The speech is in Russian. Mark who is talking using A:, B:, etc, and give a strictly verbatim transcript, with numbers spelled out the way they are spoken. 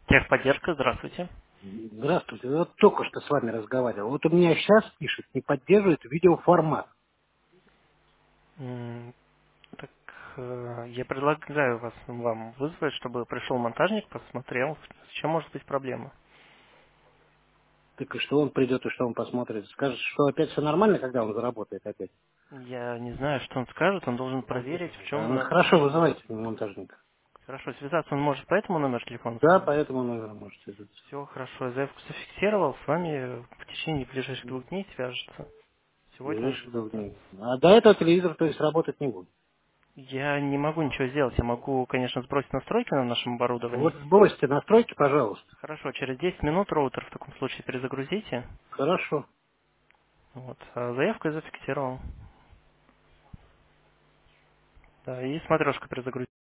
A: Техподдержка, здравствуйте.
B: Здравствуйте. Вот только что с вами разговаривал. Вот у меня сейчас пишет, не поддерживает видеоформат.
A: М, Так, э, я предлагаю вас вам вызвать, чтобы пришел монтажник, посмотрел, с чем может быть проблема.
B: Так и что он придет и что он посмотрит? Скажет, что опять все нормально, когда он заработает опять?
A: Я не знаю, что он скажет, он должен проверить, в
B: А, ну
A: чем...
B: хорошо, вызывайте монтажника.
A: Хорошо, связаться он может по этому номеру телефона с
B: Да,
A: вами?
B: поэтому номер можете связаться.
A: Все хорошо, я заявку зафиксировал, с вами в течение ближайших двух дней свяжется. Сегодня он
B: Ближайших двух
A: свяжется.
B: дней. А до этого телевизор, то есть, работать не будет.
A: Я не могу ничего сделать, я могу, конечно, сбросить настройки на нашем
B: Вот
A: оборудовании.
B: сбросьте настройки, пожалуйста.
A: Хорошо, через десять минут роутер в таком случае перезагрузите.
B: Хорошо.
A: Вот, а заявку я зафиксировал. Да, и смотрешка перезагрузить.